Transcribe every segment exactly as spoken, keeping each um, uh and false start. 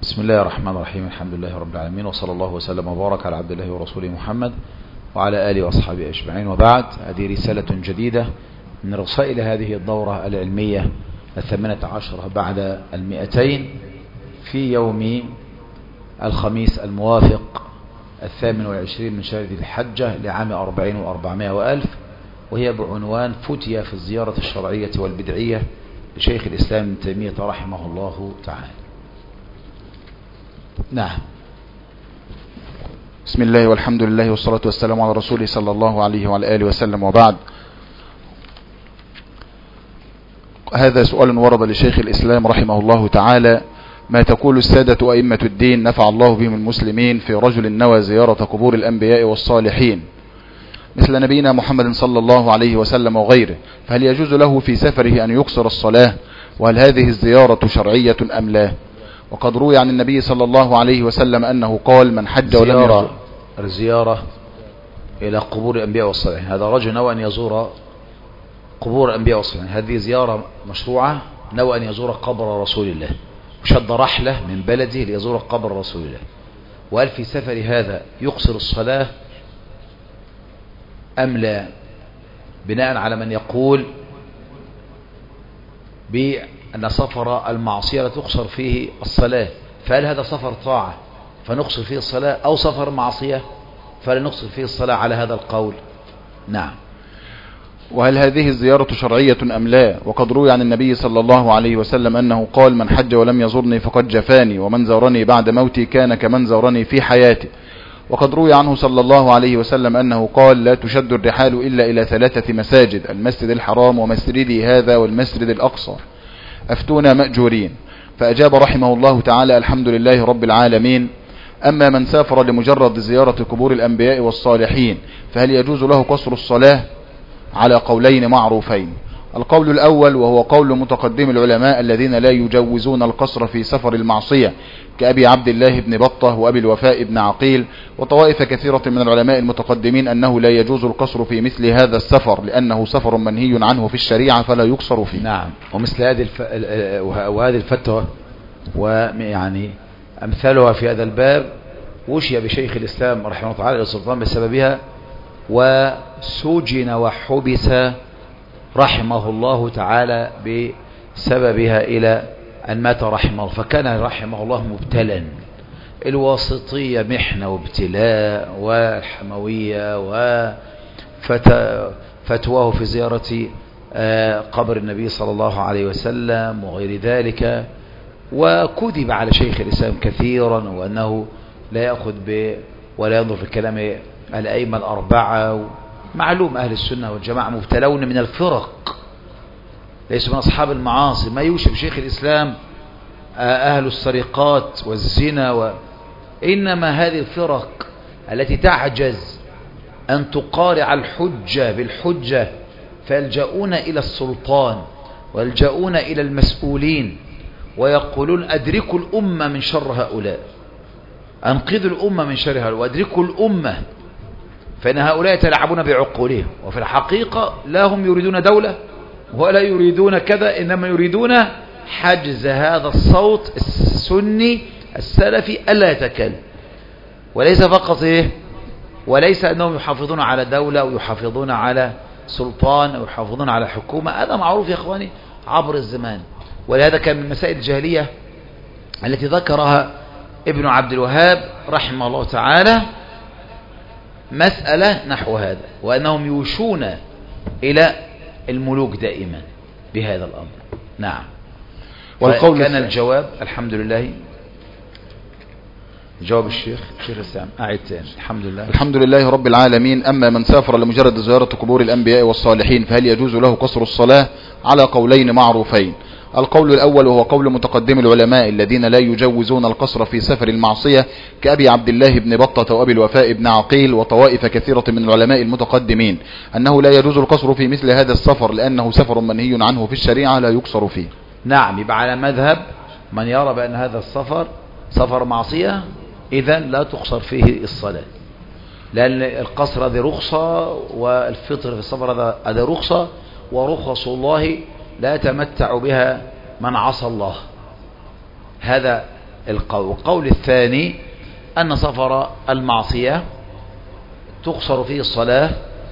بسم الله الرحمن الرحيم. الحمد لله رب العالمين، وصلى الله وسلم وبارك على عبد الله ورسوله محمد وعلى آله وأصحابه أجمعين، وبعد. هذه رسالة جديدة من رسائل هذه الدورة العلمية الثامنة عشرة بعد المئتين، في يوم الخميس الموافق الثامن والعشرين من شهر ذي الحجة لعام أربعين وأربعمائة وألف، وهي بعنوان فتية في الزيارة الشرعية والبدعية لشيخ الإسلام ابن تيمية رحمه الله تعالى. نعم. بسم الله والحمد لله والصلاة والسلام على رسوله صلى الله عليه وعلى آله وسلم، وبعد. هذا سؤال ورد لشيخ الإسلام رحمه الله تعالى: ما تقول السادة أئمة الدين نفع الله بهم المسلمين في رجل نوى زيارة قبور الأنبياء والصالحين مثل نبينا محمد صلى الله عليه وسلم وغيره، فهل يجوز له في سفره أن يقصر الصلاة؟ وهل هذه الزيارة شرعية أم لا؟ وقد روي عن النبي صلى الله عليه وسلم أنه قال: من حج ولم يزور. الزيارة إلى قبور الأنبياء والصالحين، هذا رجل نوى أن يزور قبور الأنبياء والصالحين، هذه زيارة مشروعة. نوى أن يزور قبر رسول الله، وشد رحلة من بلده ليزور قبر رسول الله. وهل في سفر هذا يقصر الصلاة أم لا؟ بناء على من يقول بأن سفر المعصية لا تقصر فيه الصلاة، فهل هذا سفر طاعة فنقصر فيه الصلاة، أو سفر معصية فلا نقصر فيه الصلاة على هذا القول؟ نعم. وهل هذه الزيارة شرعية أم لا؟ وقد روي عن النبي صلى الله عليه وسلم أنه قال: من حج ولم يزرني فقد جفاني، ومن زارني بعد موتي كان كمن زارني في حياتي. وقد روي عنه صلى الله عليه وسلم أنه قال: لا تشد الرحال إلا إلى ثلاثة مساجد: المسجد الحرام ومسجدي هذا والمسجد الأقصى، أفتونا مأجورين. فأجاب رحمه الله تعالى: الحمد لله رب العالمين. أما من سافر لمجرد زيارة قبور الأنبياء والصالحين فهل يجوز له قصر الصلاة؟ على قولين معروفين. القول الأول وهو قول متقدم العلماء الذين لا يجوزون القصر في سفر المعصية، كأبي عبد الله بن بطة وأبي الوفاء بن عقيل وطوائف كثيرة من العلماء المتقدمين، أنه لا يجوز القصر في مثل هذا السفر، لأنه سفر منهي عنه في الشريعة فلا يقصر فيه. نعم. ومثل هذه الف... وهذه الفتوى ويعني أمثالها في هذا الباب وشي بشيخ الإسلام رحمه الله تعالى السلطان بسببها، وسجن وحبس رحمه الله تعالى بسببها إلى أن مات رحمه الله. فكان رحمه الله مبتلا، الواسطية محنة وابتلاء، والحموية وفتواه في زيارة قبر النبي صلى الله عليه وسلم وغير ذلك، وكذب على شيخ الإسلام كثيرا، وأنه لا يأخذ ب ولا ينظر في كلام الأئمة الأربعة. معلوم أهل السنة والجماعة مبتلون من الفرق، ليسوا من أصحاب المعاصي، ما يوشب شيخ الإسلام أهل السرقات والزنا و... إنما هذه الفرق التي تعجز أن تقارع الحجة بالحجة، فيلجؤون إلى السلطان ويلجؤون إلى المسؤولين ويقولون: أدركوا الأمة من شر هؤلاء، أنقذوا الأمة من شر هؤلاء، وأدركوا الأمة، فإن هؤلاء يتلاعبون بعقولهم، وفي الحقيقة لا هم يريدون دولة ولا يريدون كذا، إنما يريدون حجز هذا الصوت السني السلفي ألا يتكلم. وليس فقط إيه، وليس أنهم يحافظون على دولة ويحافظون على سلطان ويحافظون على حكومة، هذا معروف يا إخواني عبر الزمان. ولهذا كان من مسائل الجاهلية التي ذكرها ابن عبد الوهاب رحمه الله تعالى مسألة نحو هذا، وأنهم يوشون إلى الملوك دائما بهذا الأمر. نعم. والقول كان الجواب الحمد لله. جواب الشيخ الشيخ السام أعيد تاني. الحمد لله الحمد لله رب العالمين. أما من سافر لمجرد زيارة قبور الأنبياء والصالحين فهل يجوز له قصر الصلاة؟ على قولين معروفين. القول الأول وهو قول متقدم العلماء الذين لا يجوزون القصر في سفر المعصية، كأبي عبد الله بن بطة وأبي الوفاء بن عقيل وطوائف كثيرة من العلماء المتقدمين، أنه لا يجوز القصر في مثل هذا السفر، لأنه سفر منهي عنه في الشريعة لا يقصر فيه. نعم. يبقى على مذهب من يرى بأن هذا السفر سفر معصية، إذن لا تقصر فيه الصلاة، لأن القصر هذه رخصة، والفطر في السفر هذا رخصة، ورخص الله لا يتمتع بها من عصى الله. هذا القول. القول الثاني أن سفر المعصية تقصر فيه الصلاة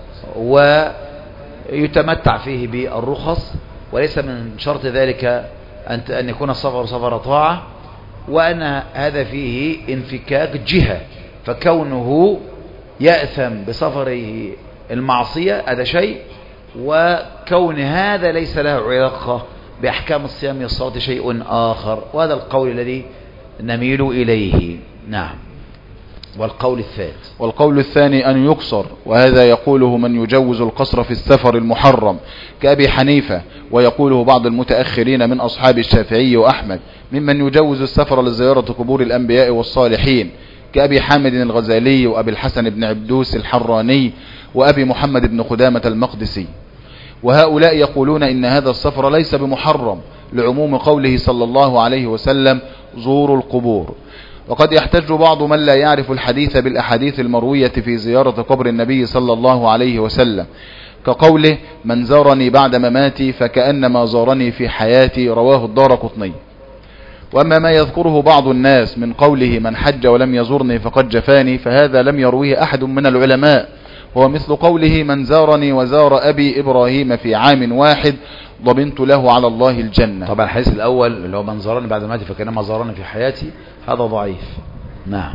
ويتمتع فيه بالرخص، وليس من شرط ذلك أن يكون السفر سفر طاعة، وأن هذا فيه انفكاك جهة، فكونه يأثم بسفره المعصية هذا شيء، وكون هذا ليس له علاقة بأحكام الصيام والصلاة شيء آخر، وهذا القول الذي نميل إليه. نعم. والقول الثالث والقول الثاني أن يقصر، وهذا يقوله من يجوز القصر في السفر المحرم كأبي حنيفة، ويقوله بعض المتأخرين من أصحاب الشافعي وأحمد، ممن يجوز السفر لزيارة قبور الأنبياء والصالحين كأبي حامد الغزالي وأبي الحسن بن عبدوس الحراني وأبي محمد بن خدامة المقدسي. وهؤلاء يقولون إن هذا السفر ليس بمحرم لعموم قوله صلى الله عليه وسلم زوروا القبور. وقد يحتج بعض من لا يعرف الحديث بالأحاديث المروية في زيارة قبر النبي صلى الله عليه وسلم، كقوله من زارني بعد مماتي فكأنما زارني في حياتي، رواه الدارقطني. وأما ما يذكره بعض الناس من قوله من حج ولم يزرني فقد جفاني، فهذا لم يرويه أحد من العلماء، هو مثل قوله من زارني وزار أبي إبراهيم في عام واحد ضمنت له على الله الجنة. طبعا الحديث الأول اللي هو من زارني بعد مماتي فكأنما زارني في حياتي هذا ضعيف. نعم.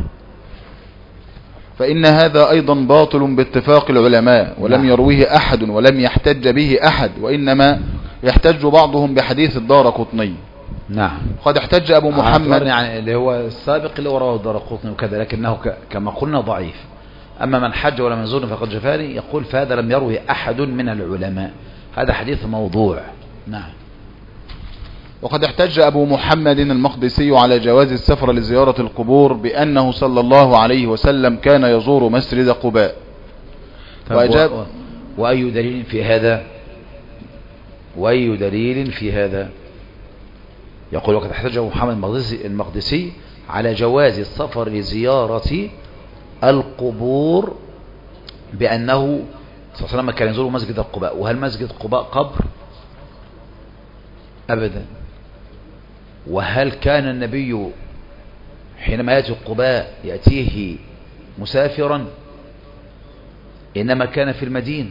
فإن هذا أيضا باطل باتفاق العلماء، ولم نعم. يرويه أحد ولم يحتج به أحد، وإنما يحتج بعضهم بحديث الدارقطني. نعم. قد احتج أبو محمد يعني اللي هو السابق اللي وراه الدارقطني وكذا، لكنه كما قلنا ضعيف. أما من حج ولم يزورني فقد جفاني يقول فهذا لم يروي أحد من العلماء، هذا حديث موضوع. نعم. وقد احتج أبو محمد المقدسي على جواز السفر لزيارة القبور بأنه صلى الله عليه وسلم كان يزور مسجد قباء. وأجاب وأي دليل في هذا؟ وأي دليل في هذا؟ يقول وقد احتج أبو محمد المقدسي على جواز السفر لزيارة القبور بأنه صلى الله عليه وسلم كان يزور مسجد قباء. وهل مسجد قباء قبر؟ أبدا. وهل كان النبي حينما يأتي قباء يأتيه مسافرا؟ إنما كان في المدينة،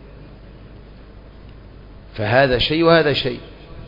فهذا شيء وهذا شيء.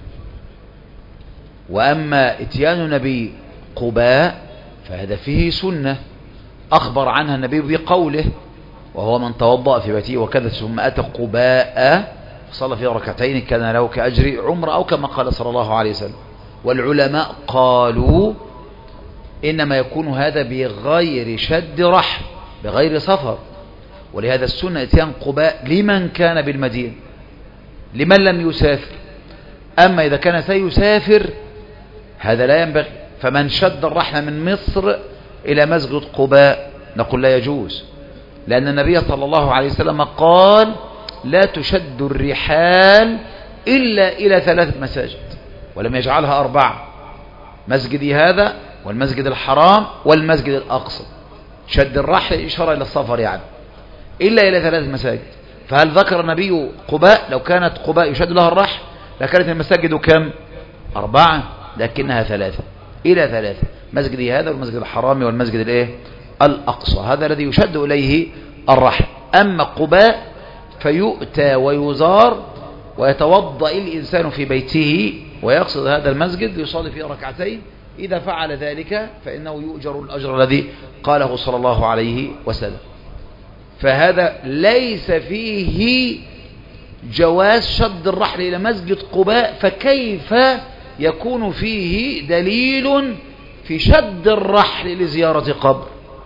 وأما اتيان النبي قباء فهذا فيه سنة أخبر عنها النبي بقوله وهو من توضأ في بيته وكذا ثم أتى قباء صلى فيه ركعتين كان له كأجر عمره، أو كما قال صلى الله عليه وسلم. والعلماء قالوا إنما يكون هذا بغير شد رحل، بغير سفر، ولهذا السنة اتيان قباء لمن كان بالمدينة، لمن لم يسافر. أما إذا كان سيسافر هذا لا ينبغي. فمن شد الرحل من مصر إلى مسجد قباء نقول لا يجوز، لأن النبي صلى الله عليه وسلم قال لا تشد الرحال إلا إلى ثلاثة مساجد، ولم يجعلها أربعة: مسجدي هذا والمسجد الحرام والمسجد الأقصى. شد الرحل إشارة إلى السفر يعني، إلا إلى ثلاثة مساجد. فهل ذكر النبي قباء؟ لو كانت قباء يشد لها الرحل لكانت المساجد كم؟ أربعة، لكنها ثلاثة، إلى ثلاثة: مسجدي هذا والمسجد الحرام والمسجد الإيه؟ الأقصى. هذا الذي يشد إليه الرحل. أما قباء فيؤتى ويزار ويتوضأ الإنسان في بيته ويقصد هذا المسجد يصلي فيه ركعتين، إذا فعل ذلك فإنه يؤجر الأجر الذي قاله صلى الله عليه وسلم. فهذا ليس فيه جواز شد الرحل إلى مسجد قباء، فكيف يكون فيه دليل في شد الرحل لزيارة قبر؟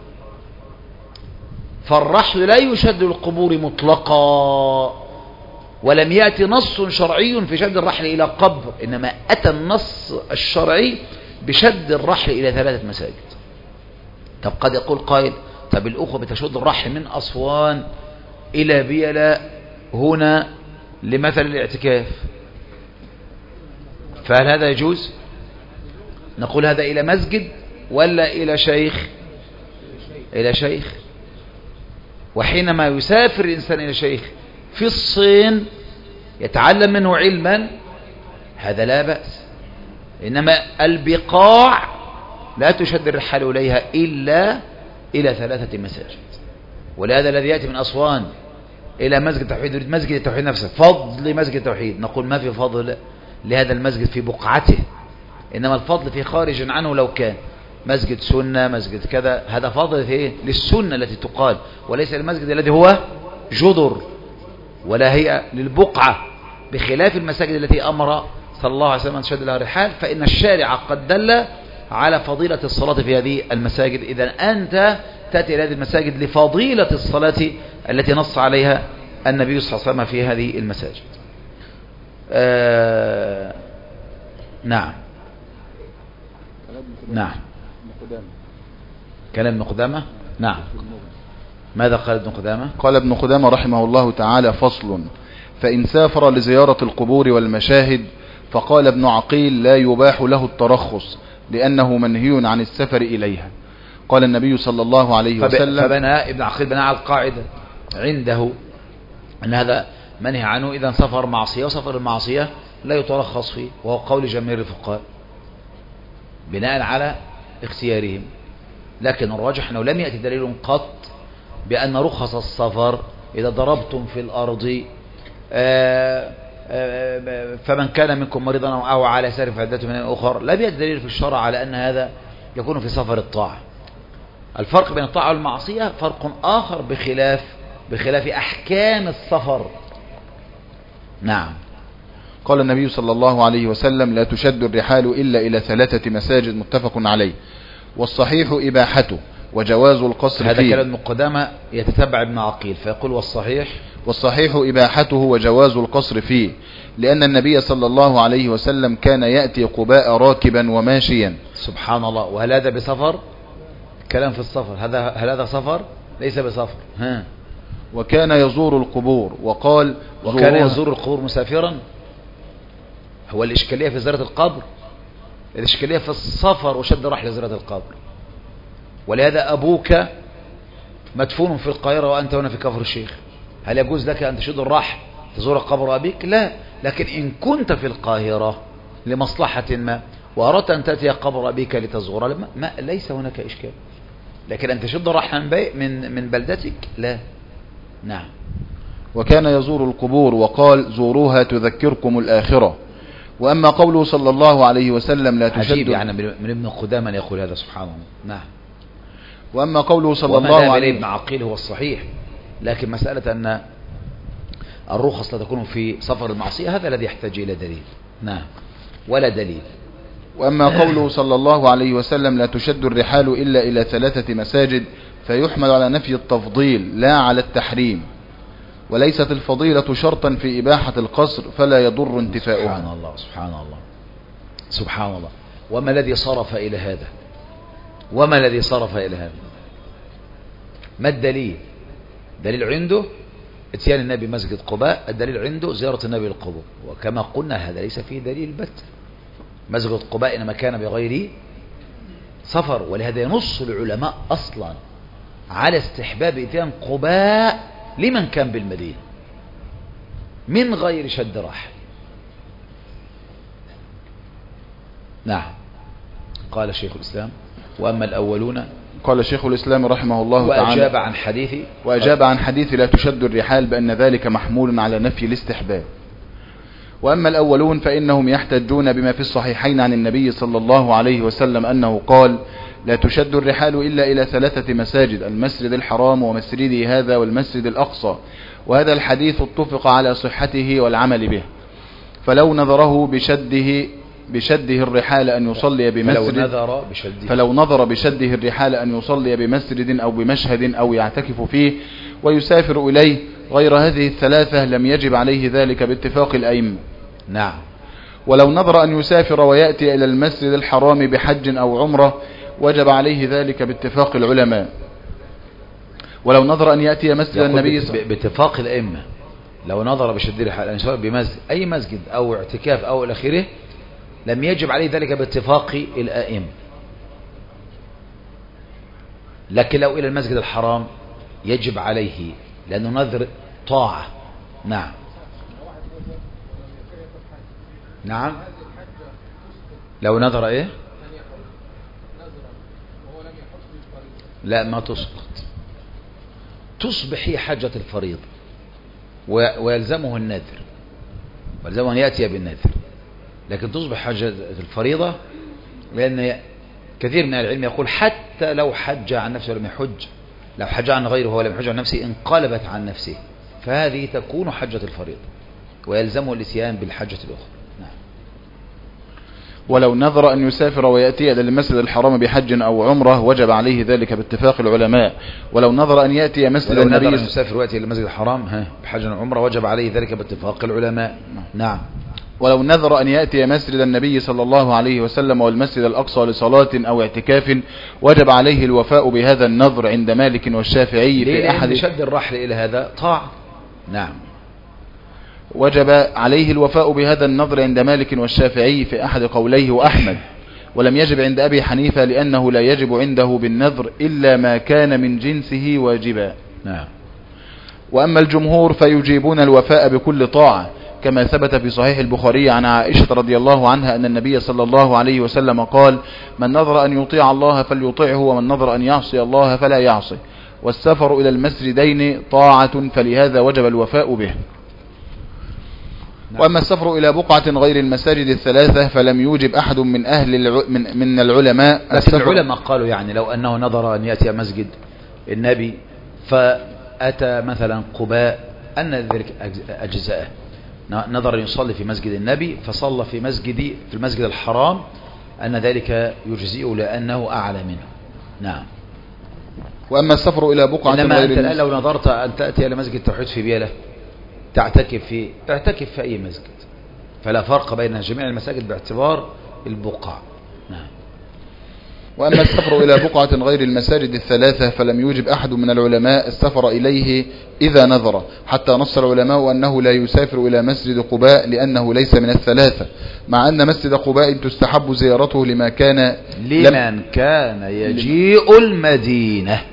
فالرحل لا يشد القبور مطلقا، ولم يأتي نص شرعي في شد الرحل إلى قبر، إنما أتى النص الشرعي بشد الرحل إلى ثلاثة مساجد. طب قد يقول قائل طب الأخوة بتشد الرحل من أسوان إلى بيلا هنا لمثل الاعتكاف، فهل هذا يجوز؟ نقول هذا إلى مسجد ولا إلى شيخ؟ إلى شيخ. وحينما يسافر الإنسان إلى شيخ في الصين يتعلم منه علما هذا لا بأس، إنما البقاع لا تشد الرحال إليها إلا إلى ثلاثة مساجد. ولهذا الذي يأتي من أسوان إلى مسجد التوحيد يريد مسجد التوحيد نفسه، فضل مسجد التوحيد، نقول ما في فضل لهذا المسجد في بقعته، إنما الفضل في خارج عنه. لو كان مسجد سنة مسجد كذا، هذا فضل في للسنة التي تقال، وليس المسجد الذي هو جدر ولا هي للبقعة، بخلاف المساجد التي أمر صلى الله عليه وسلم أن تشد لها الرحال، فإن الشارع قد دل على فضيلة الصلاة في هذه المساجد. إذا أنت تأتي إلى هذه المساجد لفضيلة الصلاة التي نص عليها النبي صلى الله عليه وسلم في هذه المساجد. آه نعم نعم كلام ابن قدامة. نعم ماذا قال ابن قدامة؟ قال ابن قدامة رحمه الله تعالى: فصل: فإن سافر لزيارة القبور والمشاهد فقال ابن عقيل: لا يباح له الترخص لأنه منهي عن السفر إليها. قال النبي صلى الله عليه وسلم. فبنى ابن عقيل بنى على القاعدة عنده أن هذا منهي عنه إذا سفر معصية، وسفر المعصية لا يترخص فيه، وهو قول جماهير الفقهاء بناء على اختيارهم. لكن الراجح أنه لم يأتي دليل قط بأن رخص السفر إذا ضربتم في الأرض فمن كان منكم مريضا أو على سفر فعدته من أخر، لم يأتي دليل في الشرع على أن هذا يكون في سفر الطاعة. الفرق بين الطاعة والمعصية فرق آخر بخلاف بخلاف أحكام السفر. نعم. قال النبي صلى الله عليه وسلم: لا تشد الرحال إلا إلى ثلاثة مساجد، متفق عليه. والصحيح إباحته وجواز القصر هذا فيه. كلام ابن قدامة يتتبع ابن عقيل فيقول: والصحيح والصحيح إباحته وجواز القصر فيه، لأن النبي صلى الله عليه وسلم كان يأتي قباء راكبا وماشيا. سبحان الله. وهل هذا بسفر؟ كلام في السفر. هذا هل هذا سفر؟ ليس بسفر. ها. وكان يزور القبور، وقال: وكان يزور القبور مسافرا. هو الإشكالية في زيارة القبر، الإشكالية في السفر وشد رحل زيارة القبر. ولهذا أبوك مدفون في القاهرة وأنت هنا في كفر الشيخ، هل يجوز لك أن تشد الرحل تزور قبر أبيك؟ لا. لكن إن كنت في القاهرة لمصلحة ما وأردت أن تأتي قبر أبيك لتزور، ما ليس هناك إشكال. لكن أن تشد رحلا من من بلدتك لا. نعم. وكان يزور القبور، وقال: زوروها تذكركم الآخرة. وأما قوله صلى الله عليه وسلم: لا تشد. عجيب يعني من ابن قدامة أن يقول هذا، سبحان الله. نعم. وأما قوله صلى الله عليه ابن عقيل هو الصحيح، لكن مسألة أن الرخص لا تكون في سفر المعصية هذا الذي يحتاج إلى دليل. نعم. ولا دليل. وأما قوله صلى الله عليه وسلم: لا تشد الرحال إلا إلى ثلاثة مساجد، فيحمل على نفي التفضيل لا على التحريم، وليست الفضيلة شرطا في إباحة القصر فلا يضر انتفاؤها. سبحان الله سبحان الله سبحان الله. وما الذي صرف إلى هذا؟ وما الذي صرف إلى هذا؟ ما الدليل؟ دليل عنده اتيان النبي مسجد قباء، الدليل عنده زيارة النبي للقبور، وكما قلنا هذا ليس فيه دليل بت. مسجد قباء إنما كان بغير سفر، ولهذا ينص العلماء أصلا على استحباب اتيان قباء لمن كان بالمدينة من غير شد رحل. نعم. قال شيخ الإسلام: وأما الأولون. قال شيخ الإسلام رحمه الله تعالى: وأجاب عن حديث وأجاب عن حديث لا تشد الرحال بأن ذلك محمول على نفي الاستحباب. وأما الأولون فإنهم يحتجون بما في الصحيحين عن النبي صلى الله عليه وسلم أنه قال: لا تشد الرحال إلا إلى ثلاثة مساجد، المسجد الحرام ومسجدي هذا والمسجد الأقصى. وهذا الحديث اتفق على صحته والعمل به، فلو نظره بشده بشده الرحال أن يصلي بمسجد فلو نظر بشده, فلو نظر بشده الرحال أن يصلي بمسجد أو بمشهد أو يعتكف فيه ويسافر إليه غير هذه الثلاثة لم يجب عليه ذلك باتفاق الأئمة. نعم. ولو نظر أن يسافر ويأتي إلى المسجد الحرام بحج أو عمرة وجب عليه ذلك باتفاق العلماء. ولو نظر أن يأتي مسجد النبي باتفاق الأئمة، لو نظر بشد الرحال أن يصلي بمسجد أي مسجد أو اعتكاف أو إلى آخره لم يجب عليه ذلك باتفاق الأئمة. لكن لو إلى المسجد الحرام يجب عليه لأنه نذر طاعة. نعم. نعم. لو نظر إيه لا ما تسقط، تصبح هي حجة الفريضة ويلزمه النذر، ويلزمه أن يأتي بالنذر، لكن تصبح حجة الفريضة، لأن كثير من العلم يقول حتى لو حج عن نفسه ولم يحج، لو حج عن غيره ولم يحج عن نفسه انقلبت عن نفسه، فهذه تكون حجة الفريضة ويلزمه الاتيان بالحجة الأخرى. نعم. ولو نذر أن يسافر ويأتي إلى المسجد الحرام بحج أو عمرة وجب عليه ذلك باتفاق العلماء. ولو نذر أن يأتي مسجد ولو النبي نذر أن يسافر ويأتي إلى المسجد الحرام ها بحج أو عمرة وجب عليه ذلك باتفاق العلماء. نعم. ولو نذر أن يأتي مسجد النبي صلى الله عليه وسلم والمسجد الأقصى لصلاة أو اعتكاف وجب عليه الوفاء بهذا النذر عند مالك والشافعي في أحد شد الرحل إلى هذا طاعة. نعم. وجب عليه الوفاء بهذا النذر عند مالك والشافعي في أحد قوليه وأحمد، ولم يجب عند أبي حنيفة لأنه لا يجب عنده بالنذر إلا ما كان من جنسه واجبا. نعم. وأما الجمهور فيجيبون الوفاء بكل طاعة، كما ثبت في صحيح البخاري عن عائشة رضي الله عنها أن النبي صلى الله عليه وسلم قال: من نذر أن يطيع الله فليطيعه، ومن نذر أن يعصي الله فلا يعصي، والسفر إلى المسجدين طاعة فلهذا وجب الوفاء به. وأما السفر إلى بقعة غير المساجد الثلاثة فلم يوجب أحد من أهل الع... من... من العلماء. بس العلماء قالوا يعني لو أنه نظر أن يأتي مسجد النبي فأتى مثلا قباء أن ذلك أجزاءه، نظر أن يصلي في مسجد النبي فصلى في مسجد في المسجد الحرام أن ذلك يجزئه لأنه أعلى منه. نعم. وأما السفر إلى بقعة إنما غير أنت المسجد لو نظرت أن تأتي إلى مسجد التوحيد في بيلة تعتكف في تعتكف في أي مسجد، فلا فرق بين جميع المساجد باعتبار البقعة. نعم. وأما السفر إلى بقعة غير المساجد الثلاثة فلم يوجب أحد من العلماء السفر إليه إذا نذر، حتى نص العلماء أنه لا يسافر إلى مسجد قباء لأنه ليس من الثلاثة، مع أن مسجد قباء تستحب زيارته لما كان لمن كان يجيء المدينة،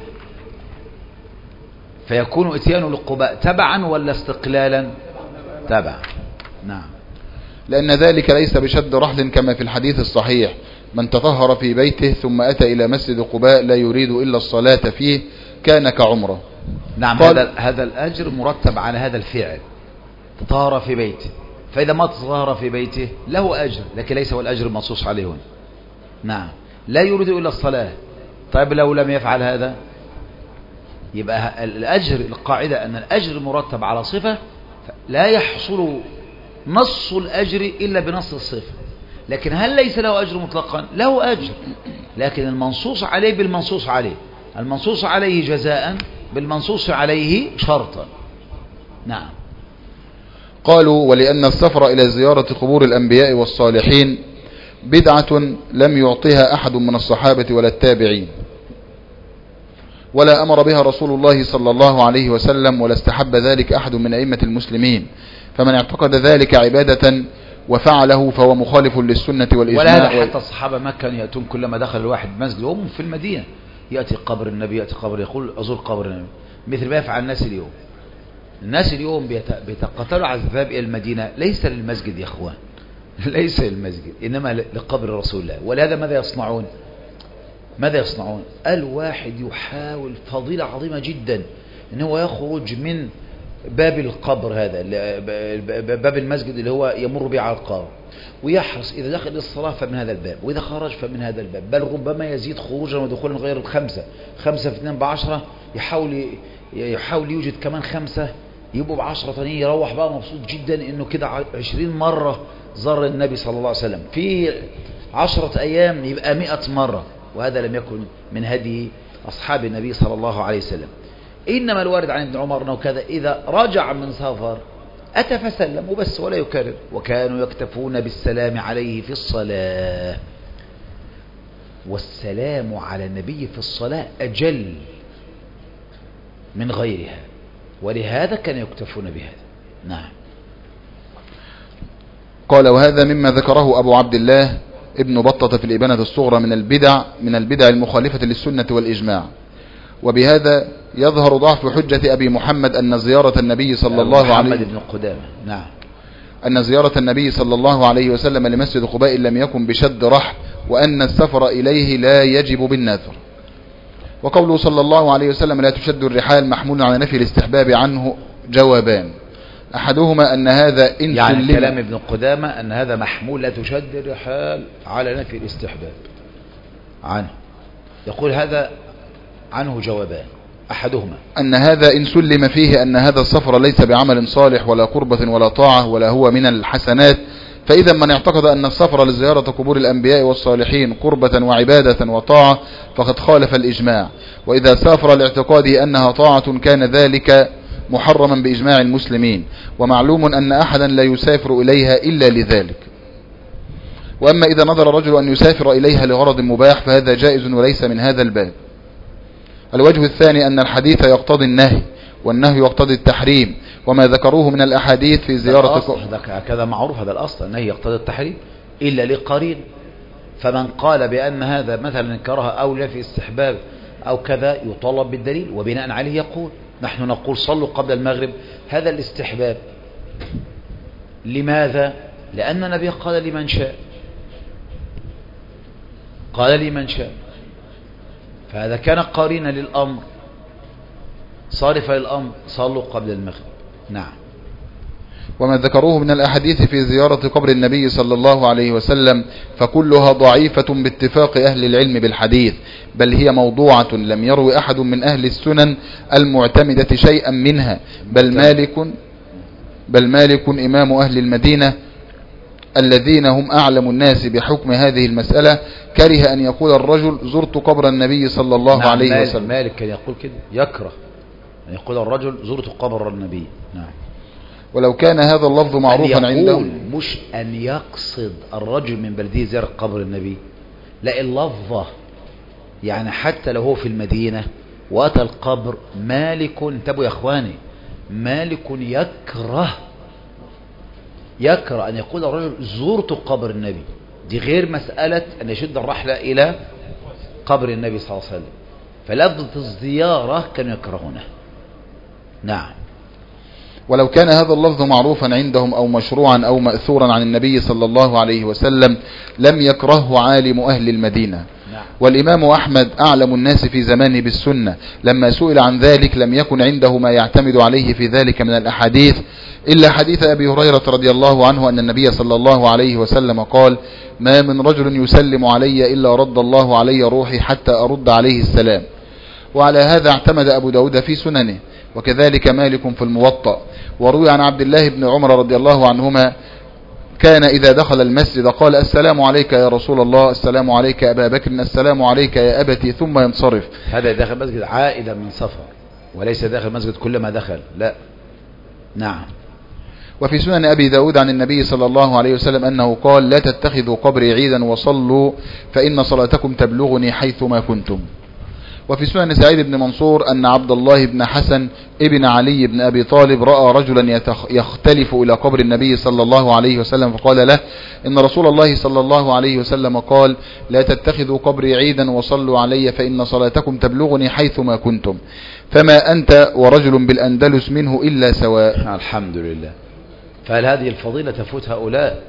فيكون اتيانه للقباء تبعا ولا استقلالا؟ تبعا. نعم. لأن ذلك ليس بشد رحل كما في الحديث الصحيح: من تطهر في بيته ثم أتى إلى مسجد قباء لا يريد إلا الصلاة فيه كان كعمره. نعم. هذا هذا الأجر مرتب على هذا الفعل، تطهر في بيته، فإذا ما تطهر في بيته له أجر، لكن ليس هو الأجر المنصوص عليه هنا. نعم. لا يريد إلا الصلاة. طيب لو لم يفعل هذا يبقى الأجر، القاعدة أن الأجر مرتب على صفة لا يحصل نص الأجر إلا بنص الصفة، لكن هل ليس له أجر مطلقا؟ له أجر، لكن المنصوص عليه بالمنصوص عليه، المنصوص عليه جزاء بالمنصوص عليه شرطا. نعم. قالوا: ولأن السفر إلى زيارة قبور الأنبياء والصالحين بدعة لم يعطيها أحد من الصحابة ولا التابعين، ولا أمر بها رسول الله صلى الله عليه وسلم، ولا استحب ذلك أحد من أئمة المسلمين، فمن اعتقد ذلك عبادة وفعله فهو مخالف للسنة والإجماع. ولا حتى الصحابة ما كانوا يأتون كلما دخل الواحد مسجد وهم في المدينة يأتي قبر النبي، يأتي قبر، يقول أزور قبر النبي، مثل ما يفعل الناس اليوم. الناس اليوم بيتقاتلوا على الذهاب إلى المدينة، ليس للمسجد يا أخوان، ليس للمسجد، إنما لقبر رسول الله. ولهذا ماذا يصنعون؟ ماذا يصنعون؟ الواحد يحاول، فضيلة عظيمة جدا، إن هو يخرج من باب القبر هذا، باب المسجد اللي هو يمر به على القبر، ويحرص إذا دخل الصلاة فمن هذا الباب، وإذا خرج فمن هذا الباب، بل ربما يزيد خروجا ودخولا غير الخمسة، خمسة في اثنين بعشرة، يحاول يحاول يوجد كمان خمسة يبقوا بعشرة تانيين، يروح بقى مبسوط جدا إنه كده عشرين مرة زار النبي صلى الله عليه وسلم، في عشرة أيام يبقى مئة مرة، وهذا لم يكن من هدي أصحاب النبي صلى الله عليه وسلم. إنما الوارد عن ابن عمر أنه كذا إذا رجع من سفر أتى فسلم وبس ولا يكرر، وكانوا يكتفون بالسلام عليه في الصلاة، والسلام على النبي في الصلاة أجل من غيرها، ولهذا كانوا يكتفون بهذا. نعم. قال: وهذا مما ذكره أبو عبد الله ابن بطة في الإبانة الصغرى من البدع من البدع المخالفة للسنة والإجماع، وبهذا يظهر ضعف حجة أبي محمد أن زيارة النبي صلى الله عليه محمد بن قدامة نعم أن زيارة النبي صلى الله عليه وسلم لمسجد قباء لم يكن بشد رحل، وأن السفر إليه لا يجب بالنذر. وقوله صلى الله عليه وسلم لا تشد الرحال محمول على نفي الاستحباب عنه جوابان. أحدهما أن هذا إن يعني سلم كلام ابن قدامة أن هذا محمول لا تشد الرحال على نفي الاستحباب عنه، يقول هذا عنه جوابان. أحدهما أن هذا إن سلم فيه أن هذا السفر ليس بعمل صالح ولا قربة ولا طاعة ولا هو من الحسنات، فإذا من اعتقد أن السفر لزيارة قبور الأنبياء والصالحين قربة وعبادة وطاعة فقد خالف الإجماع، وإذا سافر لاعتقاده أنها طاعة كان ذلك محرما بإجماع المسلمين، ومعلوم أن أحدا لا يسافر إليها إلا لذلك. وأما إذا نظر الرجل أن يسافر إليها لغرض مباح فهذا جائز وليس من هذا الباب. الوجه الثاني أن الحديث يقتضي النهي، والنهي يقتضي التحريم، وما ذكروه من الأحاديث في زيارة هذا معروف، هذا الأصل النهي يقتضي التحريم إلا لقرين. فمن قال بأن هذا مثلا كره أو لا في استحباب أو كذا يطالب بالدليل، وبناء عليه يقول نحن نقول صلوا قبل المغرب هذا الاستحباب. لماذا؟ لأن النبي قال لمن شاء، قال لمن شاء، فهذا كان قارنا للأمر صارف للأمر صلوا قبل المغرب. نعم. وما ذكروه من الأحاديث في زيارة قبر النبي صلى الله عليه وسلم فكلها ضعيفة باتفاق أهل العلم بالحديث، بل هي موضوعة لم يروي أحد من أهل السنن المعتمدة شيئا منها، بل مالك بل مالك إمام أهل المدينة الذين هم أعلم الناس بحكم هذه المسألة كره أن يقول الرجل زرت قبر النبي صلى الله نعم عليه مالك وسلم. مالك كان يقول كده، يكره أن يقول الرجل زرت قبر النبي. نعم. ولو كان هذا اللفظ معروفا عندهم، مش أن يقصد الرجل من بلديه زيارة قبر النبي، لا اللفظة، يعني حتى لو هو في المدينة وأتى القبر مالك، انتبهوا يا أخواني، مالك يكره يكره أن يقول الرجل زرت قبر النبي، دي غير مسألة أن يشد الرحلة إلى قبر النبي صلى الله عليه وسلم، فلفظة الزيارة كانوا يكرهونه. نعم. ولو كان هذا اللفظ معروفا عندهم أو مشروعا أو مأثورا عن النبي صلى الله عليه وسلم لم يكرهه عالم أهل المدينة. نعم. والإمام أحمد أعلم الناس في زمانه بالسنة لما سئل عن ذلك لم يكن عنده ما يعتمد عليه في ذلك من الأحاديث إلا حديث أبي هريرة رضي الله عنه أن النبي صلى الله عليه وسلم قال ما من رجل يسلم علي إلا رد الله علي روحي حتى أرد عليه السلام. وعلى هذا اعتمد أبو داود في سننه، وكذلك مالك في الموطأ. وروي عن عبد الله بن عمر رضي الله عنهما كان إذا دخل المسجد قال السلام عليك يا رسول الله، السلام عليك يا أبا بكر، السلام عليك يا أبتي، ثم ينصرف. هذا داخل مسجد عائدا من سفر، وليس داخل مسجد كلما دخل، لا. نعم. وفي سنن أبي داود عن النبي صلى الله عليه وسلم أنه قال لا تتخذوا قبري عيدا وصلوا فإن صلاتكم تبلغني حيثما كنتم. وفي سنن سعيد بن منصور أن عبد الله بن حسن ابن علي بن أبي طالب رأى رجلا يختلف إلى قبر النبي صلى الله عليه وسلم فقال له إن رسول الله صلى الله عليه وسلم قال لا تتخذوا قبري عيدا وصلوا علي فإن صلاتكم تبلغني حيثما كنتم، فما أنت ورجل بالأندلس منه إلا سواء. الحمد لله. فهل هذه الفضيلة تفوت هؤلاء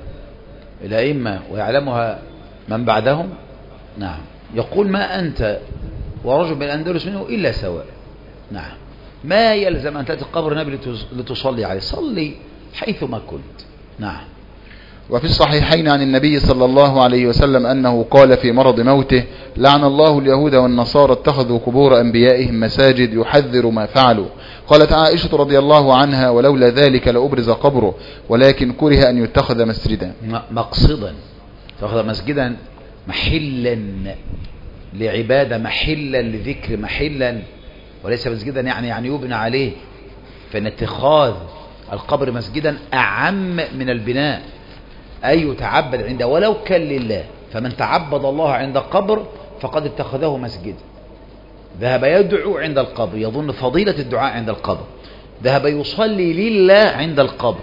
الأئمة ويعلمها من بعدهم؟ نعم. يقول ما أنت ورجل بالأندلس منه إلا سواء. نعم. ما يلزم أن تأتي قبر النبي لتصلي عليه، صلي حيثما كنت. نعم. وفي الصحيحين عن النبي صلى الله عليه وسلم أنه قال في مرض موته لعن الله اليهود والنصارى اتخذوا قبور أنبيائهم مساجد يحذر ما فعلوا. قالت عائشة رضي الله عنها ولولا ذلك لأبرز قبره ولكن كره أن يتخذ مسجدا، مقصدا اتخذ مسجدا محلا لعبادة، محلا لذكر، محلا، وليس مسجدا يعني يعني يبنى عليه. فإن اتخاذ القبر مسجدا أعم من البناء، أي يتعبد عنده ولو كان لله. فمن تعبد الله عند قبر فقد اتخذه مسجدا، ذهب يدعو عند القبر، يظن فضيلة الدعاء عند القبر، ذهب يصلي لله عند القبر،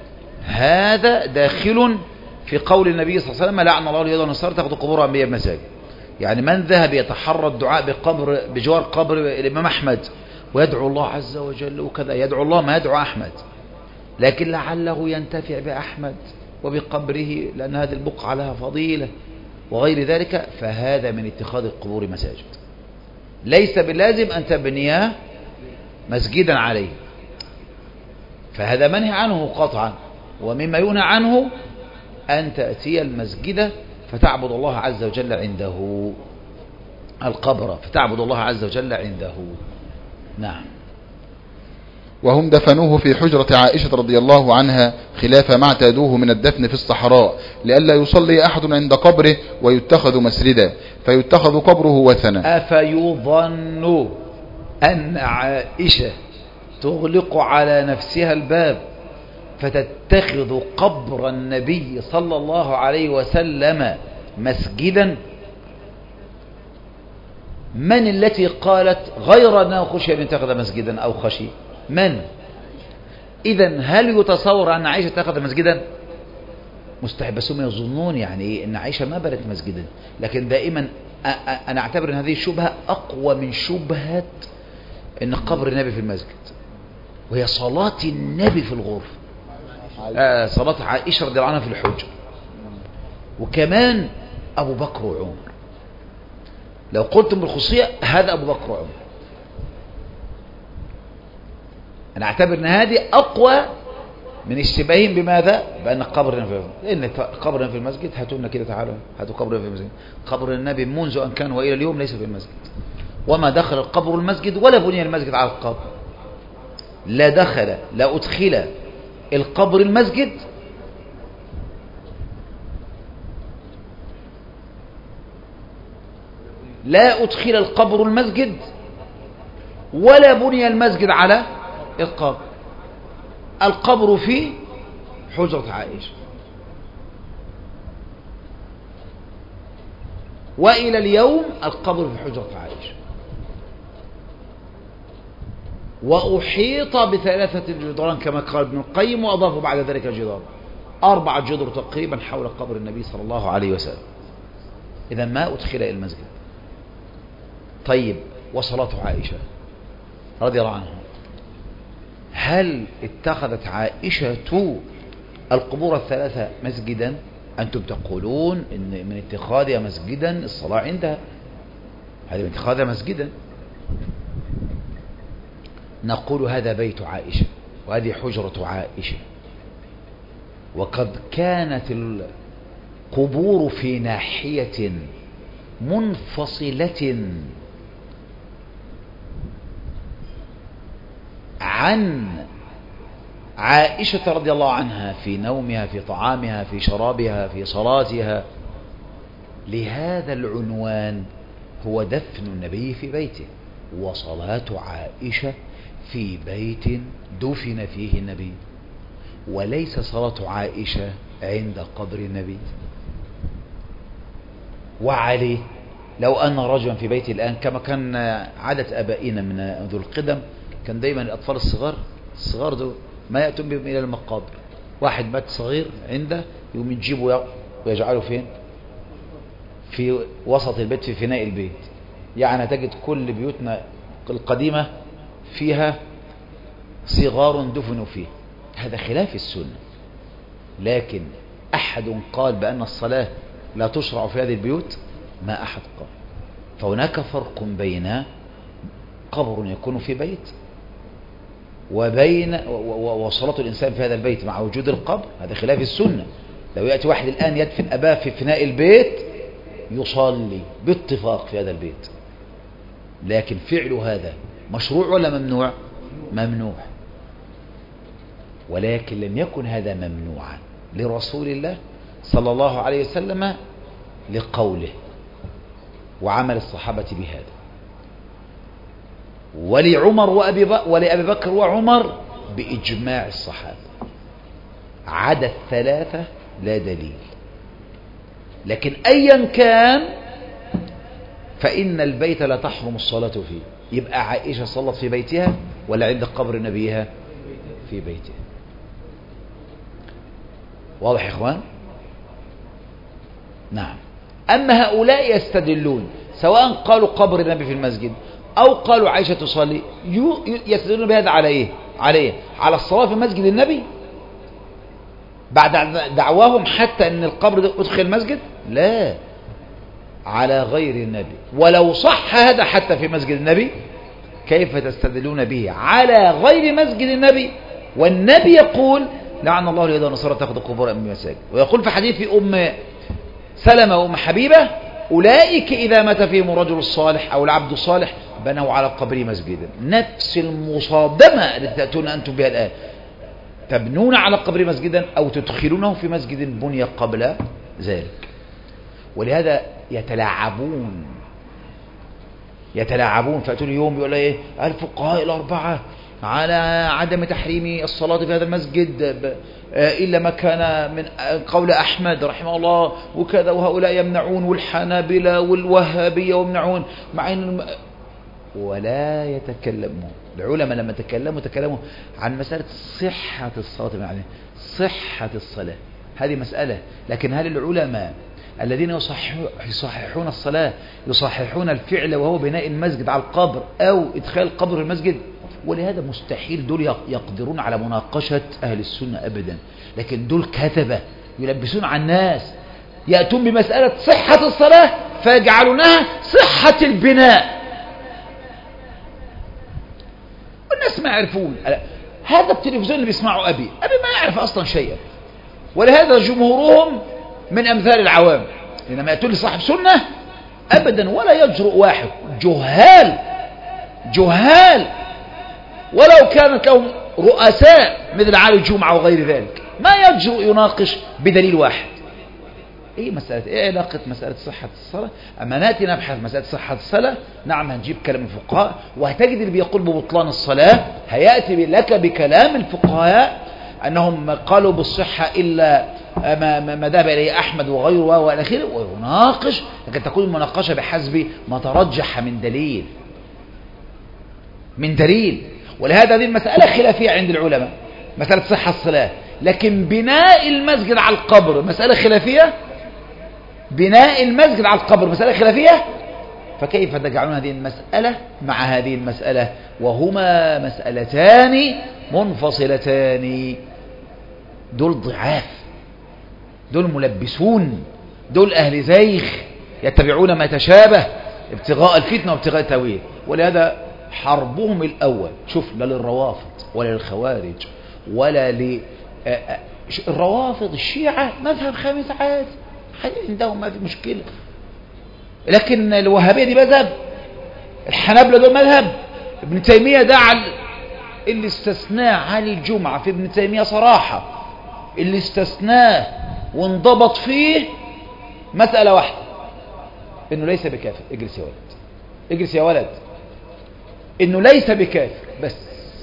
هذا داخل في قول النبي صلى الله عليه وسلم لعن الله اليهود والنصارى اتخذوا قبور أنبياء مساجد. يعني من ذهب يتحرى الدعاء بقبر بجوار قبر الإمام أحمد ويدعو الله عز وجل وكذا، يدعو الله ما يدعو أحمد، لكن لعله ينتفع بأحمد وبقبره لأن هذه البقعة لها فضيلة وغير ذلك، فهذا من اتخاذ القبور مساجد. ليس باللازم أن تبنيه مسجدا عليه، فهذا منهي عنه قطعا. ومما ينهى عنه أن تأتي المسجد فتعبد الله عز وجل عنده، القبر فتعبد الله عز وجل عنده. نعم. وهم دفنوه في حجرة عائشة رضي الله عنها خلاف ما اعتادوه من الدفن في الصحراء، لئلا يصلي أحد عند قبره ويتخذ مسجدا فيتخذ قبره وثنا. أفيظن أن عائشة تغلق على نفسها الباب فتتخذ قبر النبي صلى الله عليه وسلم مسجدا؟ من التي قالت غير أنه خشي أن يتخذ مسجدا أو خشي؟ من؟ إذن هل يتصور أن عائشة تأخذ مسجدا؟ مستحيل. بس هم يظنون يعني أن عائشة ما بنت مسجدا، لكن دائما أنا أعتبر أن هذه الشبهة أقوى من شبهة أن قبر النبي في المسجد، وهي صلاة النبي في الغرفة، آه صلاة عائشة رضي الله عنها في الحجر، وكمان أبو بكر وعمر. لو قلتم بالخصوصية هذا أبو بكر وعمر، أنا أعتبر أن هذه أقوى من اشتباههم بماذا؟ بأن قبرنا في لأن قبرنا في المسجد. هاتوا لنا كده، تعالوا هاتوا قبرنا في المسجد. قبر النبي منذ أن كان وإلى اليوم ليس في المسجد، وما دخل القبر المسجد ولا بني المسجد على القبر. لا دخل لا أدخل القبر المسجد لا أدخل القبر المسجد ولا بني المسجد على القبر. القبر في حجرة عائشة، وإلى اليوم القبر في حجرة عائشة، وأحيط بثلاثة جدران كما قال ابن القيم، وأضافوا بعد ذلك الجدار أربعة جدر تقريبا حول قبر النبي صلى الله عليه وسلم. إذا ما أدخل إلى المسجد. طيب، وصلاة عائشة رضي الله عنها، هل اتخذت عائشة القبور الثلاثة مسجدا؟ أنتم تقولون إن من اتخاذها مسجدا الصلاة عندها، هذا من اتخاذها مسجدا. نقول هذا بيت عائشة وهذه حجرة عائشة، وقد كانت القبور في ناحية منفصلة عن عائشة رضي الله عنها في نومها، في طعامها، في شرابها، في صلاتها. لهذا العنوان هو دفن النبي في بيته، وصلاة عائشة في بيت دفن فيه النبي، وليس صلاة عائشة عند قبر النبي. وعليه لو أن رجلا في بيته الآن كما كان عادة آبائنا من ذو القدم، كان دايما الأطفال الصغار الصغار دول ما يأتون بهم إلى المقابر. واحد مات صغير عنده يقوم يجيبه ويجعله فين؟ في وسط البيت، في فناء البيت. يعني تجد كل بيوتنا القديمة فيها صغار دفنوا فيه. هذا خلاف السنة، لكن أحد قال بأن الصلاة لا تشرع في هذه البيوت؟ ما أحد قال. فهناك فرق بين قبر يكون في بيت وبين وصلاة الإنسان في هذا البيت مع وجود القبر. هذا خلاف السنة. لو يأتي واحد الآن يدفن أباه في فناء البيت يصلي باتفاق في هذا البيت، لكن فعل هذا مشروع ولا ممنوع؟ ممنوع. ولكن لم يكن هذا ممنوعا لرسول الله صلى الله عليه وسلم لقوله وعمل الصحابة بهذا، ولعمر وأبي بكر ولأبي بكر وعمر بإجماع الصحابة. عدا الثلاثة لا دليل. لكن أيا كان فإن البيت لا تحرم الصلاة فيه. يبقى عائشة صلت في بيتها ولا عند قبر نبيها؟ في بيتها. واضح يا إخوان؟ نعم. أما هؤلاء يستدلون سواء قالوا قبر النبي في المسجد أو قالوا عائشة تصلي، يستدلون بهذا على إيه؟ على إيه؟ على الصلاة في مسجد النبي بعد دعواهم حتى أن القبر ده أدخل المسجد؟ لا، على غير النبي، ولو صح هذا حتى في مسجد النبي كيف تستدلون به على غير مسجد النبي والنبي يقول لعن الله اليهود والنصارى تاخذ قبور من المساجد، ويقول في حديث أم سلمة وأم حبيبة أولئك إذا مات فيهم الرجل الصالح أو العبد الصالح بنوا على القبر مسجدا. نفس المصادمة التي تأتون أنتم بها الآن، تبنون على القبر مسجدا أو تدخلونه في مسجد بني قبل ذلك. ولهذا يتلاعبون يتلاعبون فأتون يوم يقول ايه الفقهاء الأربعة على عدم تحريم الصلاة في هذا المسجد إلا ما كان من قول أحمد رحمه الله وكذا، وهؤلاء يمنعون، والحنابلة والوهابية يمنعون، مع أن ولا يتكلمون. العلماء لما تكلموا تكلموا عن مسألة صحة الصلاة، يعني صحة الصلاة هذه مسألة. لكن هل العلماء الذين يصححون الصلاة يصححون الفعل وهو بناء المسجد على القبر أو إدخال القبر في المسجد؟ ولهذا مستحيل دول يقدرون على مناقشة أهل السنة أبدا. لكن دول كذبة يلبسون على الناس، يأتون بمسألة صحة الصلاة فيجعلونها صحة البناء، والناس ما يعرفون. هذا التلفزيون اللي بيسمعه أبي أبي ما يعرف أصلا شيئا، ولهذا جمهورهم من أمثال العوام. لأنما يأتون لصاحب سنة أبدا ولا يجرؤ واحد، جهال جهال ولو كانت لهم رؤساء مثل علي الجمعة وغير ذلك، ما يجرؤ يناقش بدليل واحد. ايه مسألة ايه علاقة مسألة صحة الصلاة؟ اما نأتي نبحث مسألة صحة الصلاة، نعم هنجيب كلام الفقهاء، وهتجد اللي بيقول ببطلان الصلاة هيأتي لك بكلام الفقهاء انهم قالوا بالصحة الا ما ذهب اليه احمد وغيره والى اخره، ويناقش. لكن تكون المناقشة بحسب ما ترجح من دليل من دليل ولهذا هذه المسألة خلافية عند العلماء، مسألة صحة الصلاة. لكن بناء المسجد على القبر مسألة خلافية، بناء المسجد على القبر مسألة خلافية. فكيف تجعلون هذه المسألة مع هذه المسألة وهما مسألتان منفصلتان؟ دول ضعاف، دول ملبسون، دول أهل زيخ يتبعون ما تشابه ابتغاء الفتنة وابتغاء التأويل. ولهذا حربهم الأول، شوف، لا للروافض ولا للخوارج ولا للروافض الشيعة مذهب خامس عادي عندهم ما في مشكلة، لكن الوهابية دي مذهب، الحنابلة دول مذهب، ابن تيمية ده اللي استثناه علي الجمعة في ابن تيمية صراحة، اللي استثناه وانضبط فيه مسألة واحدة، انه ليس بكافر. اجلس يا ولد، اجلس يا ولد، انه ليس بكافر بس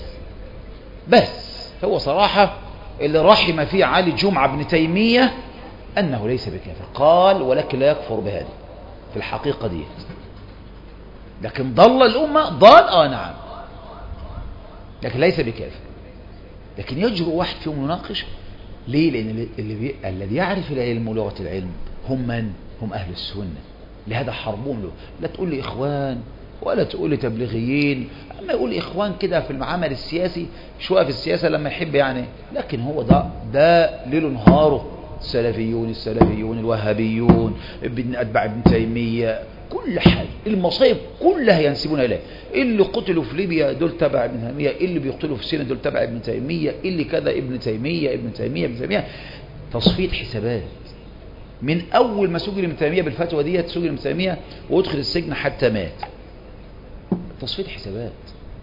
بس هو صراحة اللي رحم فيه علي الجمعة ابن تيمية انه ليس بكافر، قال ولكن لا يكفر بهذا في الحقيقة دي. لكن ضل الأمة ضال اه نعم، لكن ليس بكافر. لكن يجرؤ واحد فيهم يناقش ليه؟ لأن اللي بي... الذي يعرف العلم ولغة العلم هم من؟ هم أهل السنة. لهذا حربهم له. لا تقول لي إخوان ولا تقول لي تبليغيين، أما يقول إخوان كده في المعامل السياسي شوية في السياسة لما يحب يعني، لكن هو ده ده ليل نهاره السلفيون السلفيون الوهابيون ابن أتباع ابن تيمية، كل حاجة المصايب كلها ينسبون إليه. اللي قتلوا في ليبيا دول تبع ابن تيمية، اللي بيقتلوا في سيناء دول تبع ابن تيمية، اللي كذا ابن تيمية ابن تيمية ابن تيمية. تصفية حسابات من أول ما سجن ابن تيمية بالفتوى ديت، سجن ابن تيمية وادخل السجن حتى مات. تصفية حسابات.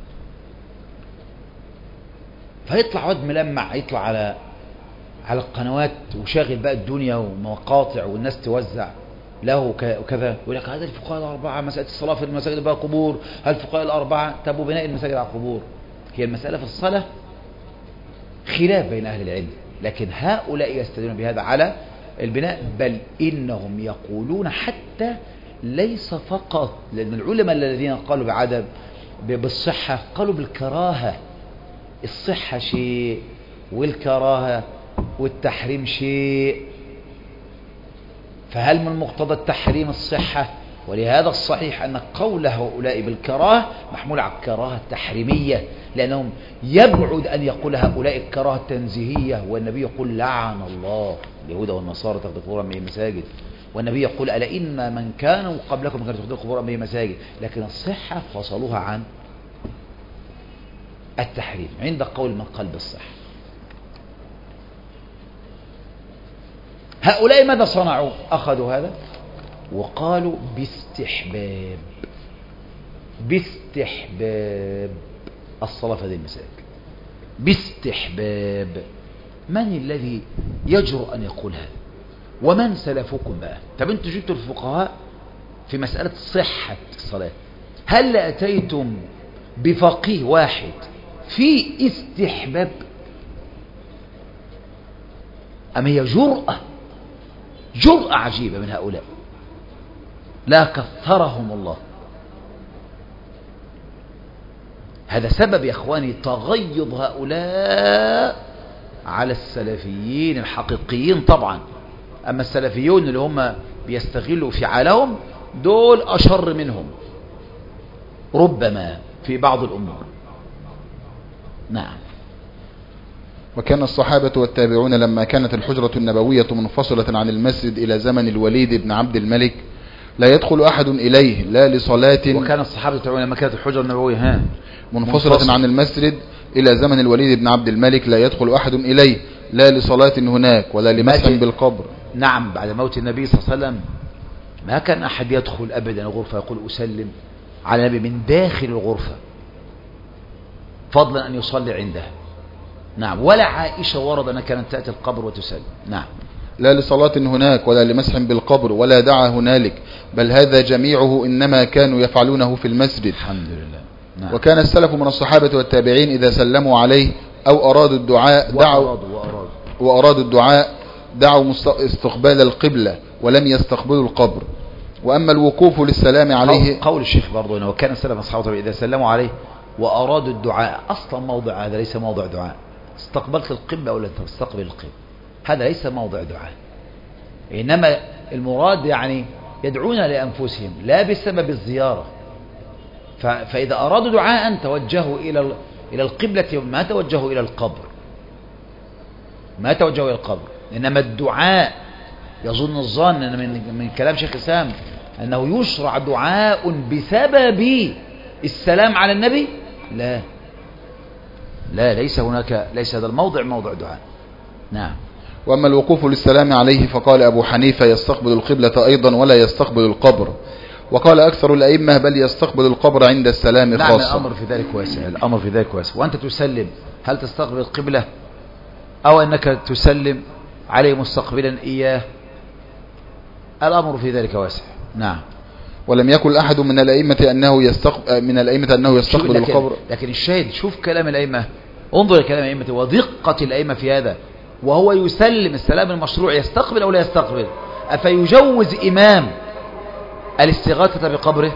فيطلع واد ملمع، يطلع على على القنوات وشاغل بقى الدنيا ومقاطع والناس توزع له وكذا، يقول لك هذا الفقهاء الأربعة مسألة الصلاة في المساجد بقى قبور، الفقهاء الأربعة. طب وبناء المساجد على القبور؟ هي المسألة في الصلاة خلاف بين أهل العلم، لكن هؤلاء يستدلون بهذا على البناء، بل إنهم يقولون حتى ليس فقط، لأن العلماء الذين قالوا بعدم بالصحة قالوا بالكراهة. الصحة شيء والكراهة والتحريم شيء، فهل من مقتضى التحريم الصحة؟ ولهذا الصحيح أن قول هؤلاء بالكراهة محمول على الكراهة التحريمية، لأنهم يبعد أن يقول هؤلاء الكراهة التنزيهية، والنبي يقول لعن الله اليهود والنصارى تاخذ قبورا من المساجد. والنبي يقول ألا إن من كانوا قبلكم كانوا يتخذون قبور أنبياء مساجد، لكن الصحة فصلوها عن التحريم عند قول من قال بالصحة. هؤلاء ماذا صنعوا؟ أخذوا هذا وقالوا باستحباب باستحباب الصلاة في هذه المساجد باستحباب. من الذي يجرؤ أن يقول هذا؟ ومن سلفكم بقى؟ طب انتوا جبتوا الفقهاء في مسألة صحة الصلاة، هل أتيتم بفقيه واحد في استحباب؟ أم هي جرأة جرأة عجيبة من هؤلاء لا كثرهم الله. هذا سبب يا أخواني تغيظ هؤلاء على السلفيين الحقيقيين طبعا. أما السلفيون اللي هم بيستغلوا فعالهم دول أشر منهم ربما في بعض الأمور. نعم. وكان الصحابة والتابعون لما كانت الحجرة النبوية منفصلة عن المسجد إلى زمن الوليد بن عبد الملك لا يدخل أحد إليه لا لصلاة. وكان الصحابة والتابعون لما كانت الحجرة النبوية ها منفصلة منفصل. عن المسجد إلى زمن الوليد بن عبد الملك لا يدخل أحد إليه لا لصلاة هناك ولا لمسح بالقبر. نعم. بعد موت النبي صلى الله عليه وسلم ما كان أحد يدخل أبدا الغرفة يقول أسلم على النبي من داخل الغرفة فضلا أن يصلي عندها. نعم. ولا عائشة ورد أنها كانت تأتي القبر وتسلم. نعم. لا لصلاة هناك ولا لمسح بالقبر ولا دعا هنالك، بل هذا جميعه إنما كانوا يفعلونه في المسجد. الحمد لله. نعم. وكان السلف من الصحابة والتابعين إذا سلموا عليه أو أرادوا الدعاء دعوا وأرادوا, وأرادوا. وأرادوا الدعاء دعوا استقبال القبلة ولم يستقبلوا القبر. وأما الوقوف للسلام عليه قول الشيخ برضو هنا وكان السلف من الصحابة إذا سلموا عليه وأرادوا الدعاء. أصلا موضع هذا ليس موضع دعاء. استقبلت القبلة ولا تستقبل القبلة هذا ليس موضع دعاء، إنما المراد يعني يدعون لأنفسهم لا بسبب الزيارة. فإذا أرادوا دعاء توجهوا إلى إلى القبلة ما توجهوا إلى القبر ما توجهوا إلى القبر. إنما الدعاء يظن الظن أن من, من كلام شيخ الإسلام أنه يشرع دعاء بسبب السلام على النبي. لا لا ليس هناك ليس هذا الموضع موضع دعاء. نعم. وأما الوقوف للسلام عليه فقال أبو حنيفة يستقبل القبلة أيضا ولا يستقبل القبر، وقال أكثر الأئمة بل يستقبل القبر عند السلام خاصة. نعم. الأمر في ذلك واسع الأمر في ذلك واسع. وأنت تسلم هل تستقبل القبلة أو أنك تسلم عليه مستقبلا إياه؟ الأمر في ذلك واسع. نعم. ولم يكن أحد من الأئمة أنه يستقبل من الأئمة أنه يستقبل لكن القبر. لكن الشاهد شوف كلام الأئمة، انظر كلام الأئمة ودقة الأئمة في هذا. وهو يسلم السلام المشروع يستقبل أو لا يستقبل؟ أفيجوز إمام الاستغاثة بقبره؟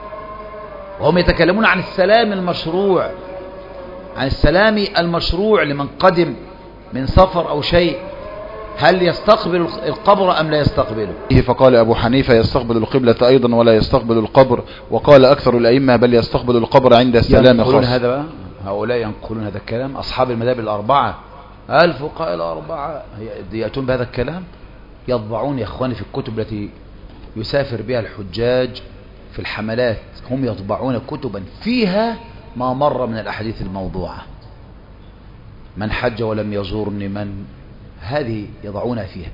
وهم يتكلمون عن السلام المشروع عن السلام المشروع لمن قدم من سفر أو شيء، هل يستقبل القبر أم لا يستقبله؟ فقال أبو حنيفة يستقبل القبلة أيضا ولا يستقبل القبر، وقال أكثر الأئمة بل يستقبل القبر عند السلام خاصة. هذا بقى هؤلاء ينقلون هذا الكلام أصحاب المذاهب الأربعة الفقهاء الأربعة يأتون بهذا الكلام يطبعون يا أخواني في الكتب التي يسافر بها الحجاج في الحملات، هم يطبعون كتبا فيها ما مر من الأحاديث الموضوعة. من حج ولم يزورني من هذه يضعونها فيها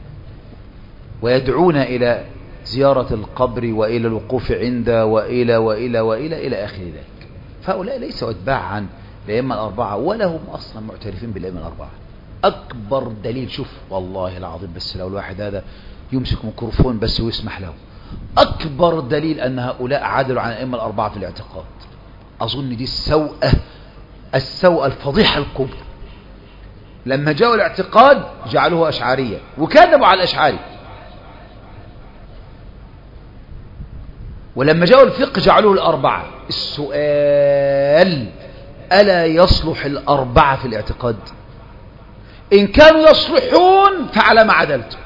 ويدعون إلى زيارة القبر وإلى الوقوف عنده وإلى وإلى وإلى إلى آخر ذلك. فهؤلاء ليسوا أتباعا الأئمة الأربعة ولا هم أصلا معترفين بالأئمة الأربعة. أكبر دليل شوف والله العظيم بس لو الواحد هذا يمسك ميكروفون بس ويسمح له، أكبر دليل أن هؤلاء عادلوا عن الأئمة الأربعة في الاعتقاد. أظن دي السوءة السوءة الفضيحة الكبرى. لما جاءوا الاعتقاد جعلوه أشعارية وكذبوا على الأشعاري، ولما جاءوا الفقه جعلوه الأربعة. السؤال ألا يصلح الأربعة في الاعتقاد؟ إن كانوا يصلحون فعلى ما عدلتم،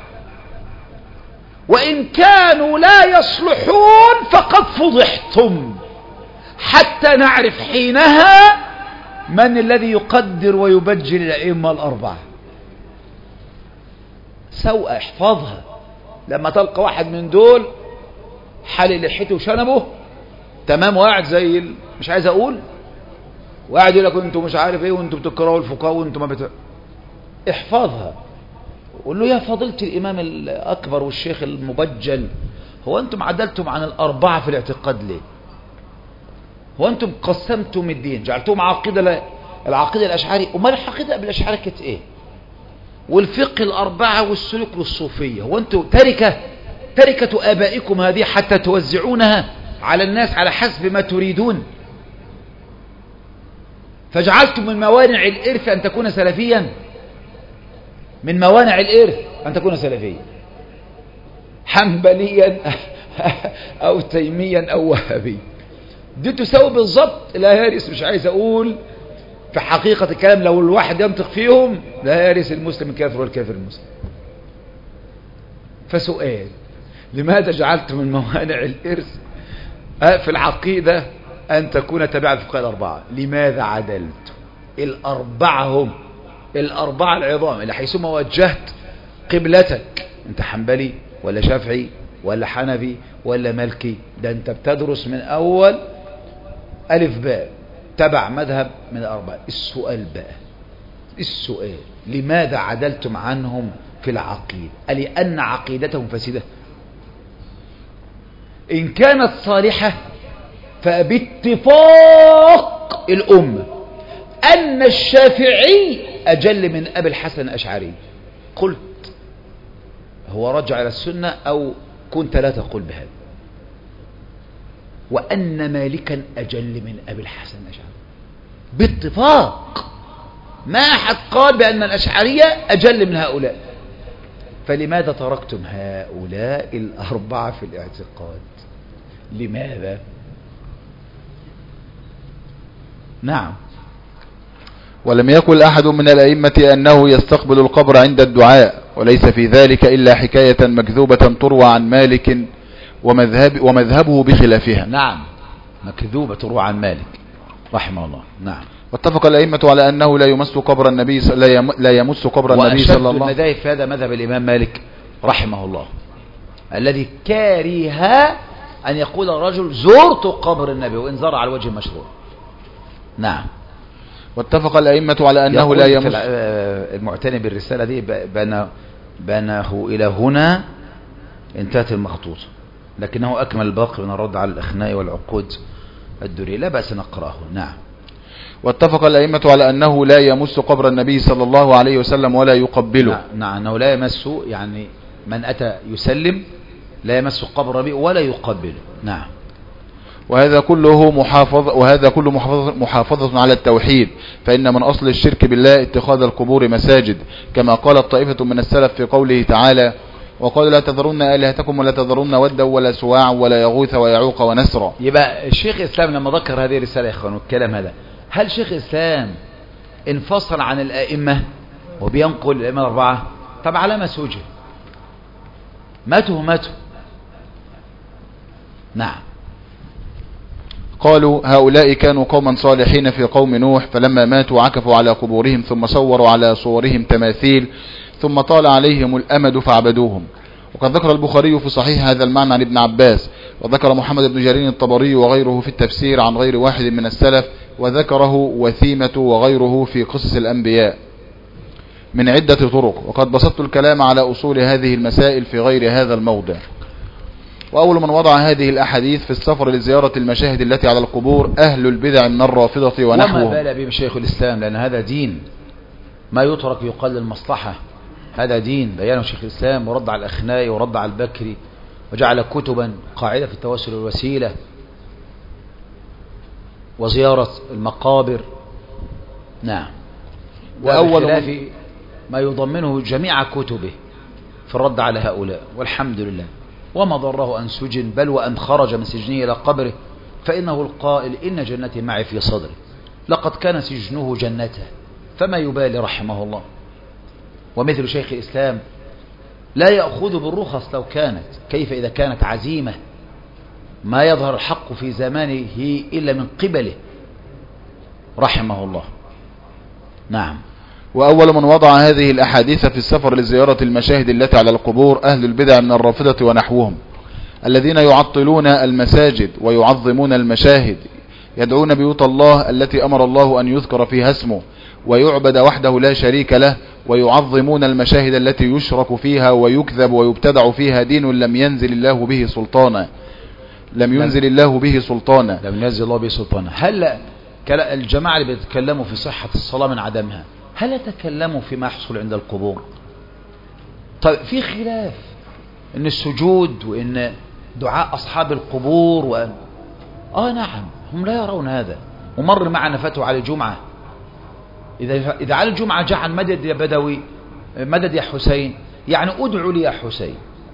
وإن كانوا لا يصلحون فقد فضحتم، حتى نعرف حينها من الذي يقدر ويبجل الأئمة الأربعة. سوء احفظها لما تلقى واحد من دول حل لحيته وشنبه تمام وقاعد زي ال... مش عايز اقول، وقاعد يقول لك انتوا مش عارف ايه وانتوا بتكرهوا الفقهاء وانتوا ما بت... احفظها. قول له يا فضيلة الامام الاكبر والشيخ المبجل، هو انتم عدلتم عن الاربعة في الاعتقاد ليه؟ هو انتم قسمتم الدين جعلتم عقيدة العقيدة الاشعري، امال العقيدة قبل الاشعري كانت ايه؟ والفقه الاربعة والسلوك والصوفية، هو انتم تركة تركة ابائكم هذه حتى توزعونها على الناس على حسب ما تريدون، فجعلتم من موانع الارث ان تكون سلفيا، من موانع الارث ان تكون سلفيا حنبليا او تيميا او وهابي. دي تساوي بالظبط لا يرث، مش عايز اقول في حقيقة الكلام لو الواحد ينطق فيهم لا يرث المسلم الكافر والكافر المسلم. فسؤال، لماذا جعلتم من موانع الارث في العقيدة ان تكون تبع الفقهاء الاربعة؟ لماذا عدلت الاربعة؟ هم الاربعة العظام اللي حيثما وجهت قبلتك، انت حنبلي ولا شافعي ولا حنفي ولا مالكي، ده انت بتدرس من اول الف باء تبع مذهب من الاربعة. السؤال بقى، السؤال لماذا عدلتم عنهم في العقيدة؟ لأن عقيدتهم فاسدة؟ إن كانت صالحة فباتفاق الأمة أن الشافعي أجل من أبي الحسن الأشعري. قلت هو رجع إلى السنة أو كنت لا تقول بهذا؟ وأن مالكا أجل من أبي الحسن الأشعري باتفاق، ما أحد قال بأن الأشعرية أجل من هؤلاء. فلماذا تركتم هؤلاء الأربعة في الاعتقاد؟ لماذا؟ نعم. ولم يقل أحد من الأئمة أنه يستقبل القبر عند الدعاء، وليس في ذلك إلا حكاية مكذوبة تروى عن مالك ومذهب ومذهبه بخلافها. نعم، مكذوبة تروى عن مالك رحمه الله. نعم. واتفق الأئمة على أنه لا يمس قبر النبي لا يمس قبر النبي صلى الله عليه وسلم. وأشد المذاهب في هذا مذهب الإمام مالك رحمه الله، الذي كاره أن يقول الرجل زرت قبر النبي وإن زار على الوجه المشروع. نعم. واتفق الأئمة على أنه لا يمس. المعتني بالرسالة دي بناه إلى هنا انتهت المخطوطة، لكنه أكمل الباقي من الرد على الأخناء والعقود الدرية، لا بأس نقرأه. نعم. واتفق الأئمة على أنه لا يمس قبر النبي صلى الله عليه وسلم ولا يقبله. نعم, نعم أنه لا يمس، يعني من أتى يسلم لا يمس قبر النبي ولا يقبله. نعم. وهذا كله محافظ وهذا كله محافظة, محافظة على التوحيد، فإن من أصل الشرك بالله اتخاذ القبور مساجد، كما قالت طائفة من السلف في قوله تعالى: وقال لا تذرون آلهتكم ولا تذرون ودا ولا سواع ولا يغوث ويعوق ونسرا. يبقى الشيخ الإسلام لما ذكر هذه الرسالة يا إخوان والكلام هذا، هل شيخ الإسلام انفصل عن الآئمة وبينقل الآئمة الأربعة؟ طب على ما سجل ماتوا ماتوا. نعم. قالوا هؤلاء كانوا قوما صالحين في قوم نوح، فلما ماتوا عكفوا على قبورهم ثم صوروا على صورهم تماثيل ثم طال عليهم الأمد فعبدوهم. وقد ذكر البخاري في صحيح هذا المعنى عن ابن عباس، وذكر محمد بن جرير الطبري وغيره في التفسير عن غير واحد من السلف، وذكره وثيمة وغيره في قصص الأنبياء من عدة طرق. وقد بسطت الكلام على أصول هذه المسائل في غير هذا الموضع. وأول من وضع هذه الأحاديث في السفر لزيارة المشاهد التي على القبور أهل البدع من الرافضة ونحوهم. وما بال به شيخ الإسلام، لأن هذا دين، ما يترك يقل المصلحة، هذا دين بيانه شيخ الإسلام، ورد على الأخنائي ورد على البكري، وجعل كتبا قاعدة في التوسل والوسيلة وزيارة المقابر. نعم. وأول ما يضمنه جميع كتبه في الرد على هؤلاء، والحمد لله. وما ضره أن سجن، بل وأن خرج من سجنه إلى قبره، فإنه القائل إن جنتي معي في صدري، لقد كان سجنه جنته، فما يبالي رحمه الله. ومثل شيخ الإسلام لا يأخذ بالرخص لو كانت، كيف إذا كانت عزيمة ما يظهر الحق في زمانه إلا من قبله رحمه الله. نعم. وأول من وضع هذه الأحاديث في السفر لزيارة المشاهد التي على القبور أهل البدع من الرافضة ونحوهم، الذين يعطلون المساجد ويعظمون المشاهد، يدعون بيوت الله التي أمر الله أن يذكر فيها اسمه ويعبد وحده لا شريك له، ويعظمون المشاهد التي يشرك فيها ويكذب ويبتدع فيها دين لم ينزل الله به سلطانا لم ينزل الله به سلطانا لم ينزل الله به سلطانا. هل الجماعة اللي بيتكلموا في صحة الصلاة من عدمها هل يتكلموا فيما يحصل عند القبور؟ طيب في خلاف ان السجود وان دعاء اصحاب القبور وان اه نعم هم لا يرون هذا. ومر معنا فتوى على الجمعة، اذا اذا على الجمعة جعل مدد يا بدوي مدد يا حسين، يعني ادعوا لي يا حسين.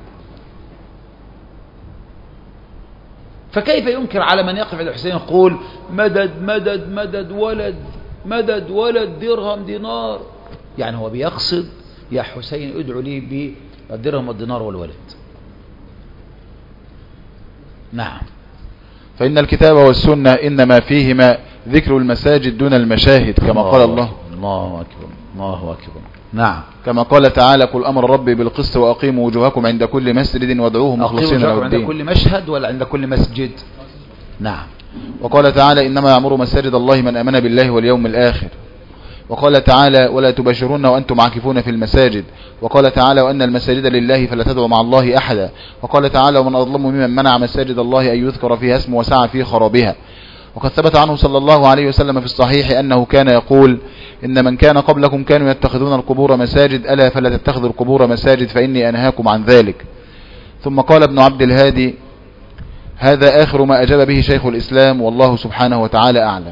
فكيف ينكر على من يقف عند الحسين يقول مدد مدد مدد ولد مدد ولد درهم دينار؟ يعني هو بيقصد يا حسين ادعو لي بالدرهم والدينار والولد. نعم. فإن الكتاب والسنة إنما فيهما ذكر المساجد دون المشاهد كما الله قال الله. الله أكبر الله أكبر. نعم. كما قال تعالى قل أمر ربي بالقسط وأقيموا وجوهكم عند كل مسجد وادعوه مخلصين له الدين. عند كل مشهد ولا عند كل مسجد؟ نعم. وقال تعالى إنما يعمر مساجد الله من آمن بالله واليوم الآخر. وقال تعالى ولا تباشرون وأنتم عاكفون في المساجد. وقال تعالى وأن المساجد لله فلا تدعوا مع الله أحدا. وقال تعالى ومن أظلم ممن منع مساجد الله أن يذكر فيها اسمه وسعى في خرابها. وقد ثبت عنه صلى الله عليه وسلم في الصحيح أنه كان يقول إن من كان قبلكم كانوا يتخذون القبور مساجد ألا فلا تتخذوا القبور مساجد فإني أنهاكم عن ذلك. ثم قال ابن عبد الهادي هذا آخر ما أجاب به شيخ الإسلام والله سبحانه وتعالى أعلم.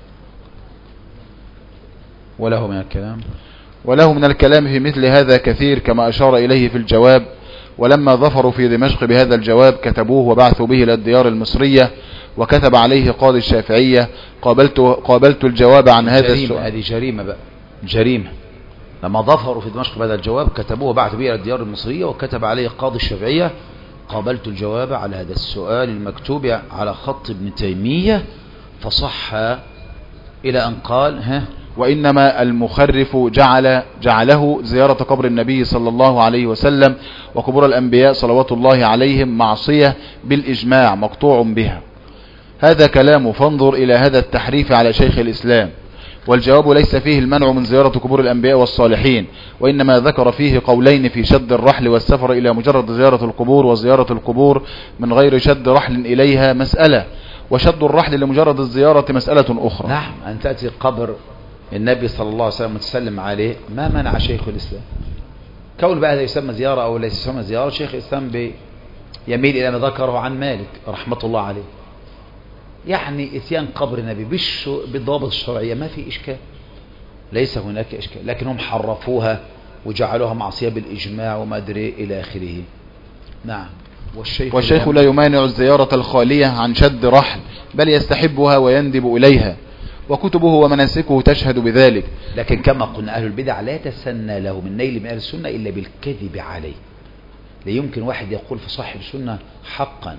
وله من الكلام وله من الكلام في مثل هذا كثير كما أشار إليه في الجواب. ولما ظفروا في دمشق بهذا الجواب كتبوه وبعثوا به إلى الديار المصرية وكتب عليه قاضي الشافعية. قابلت, قابلت الجواب عن هذا السؤال. هذه جريمة بقى جريمة. لما ظفروا في دمشق بهذا الجواب كتبوه وبعثوا به إلى الديار المصرية وكتب عليه قاضي الشافعية. قابلت الجواب على هذا السؤال المكتوب على خط ابن تيمية فصح إلى أن قال ها وإنما المخرف جعل جعله زيارة قبر النبي صلى الله عليه وسلم وقبور الأنبياء صلوات الله عليهم معصية بالإجماع مقطوع بها. هذا كلام فانظر إلى هذا التحريف على شيخ الإسلام. والجواب ليس فيه المنع من زيارة قبور الأنبياء والصالحين، وإنما ذكر فيه قولين في شد الرحل والسفر إلى مجرد زيارة القبور وزيارة القبور من غير شد رحل إليها مسألة، وشد الرحل لمجرد الزيارة مسألة أخرى. نعم. أن تأتي قبر النبي صلى الله عليه وسلم وتسلم عليه ما منع شيخ الإسلام. كون بقى هذا يسمى زيارة أو ليس يسمى زيارة، شيخ الإسلام يميل إلى ما ذكره عن مالك رحمة الله عليه. يعني اتيان قبر النبي بالضوابط الشرعية ما في إشكال، ليس هناك إشكال، لكنهم حرفوها وجعلوها معصية بالإجماع وما أدري إلى آخره. نعم. والشيخ, والشيخ لا يمانع الزيارة الخالية عن شد رحل بل يستحبها ويندب إليها، وكتبه ومناسكه تشهد بذلك. لكن كما قلنا أهل البدع لا يتسنى له من نيل من أهل السنة إلا بالكذب عليه. لا يمكن واحد يقول في صاحب السنة حقا،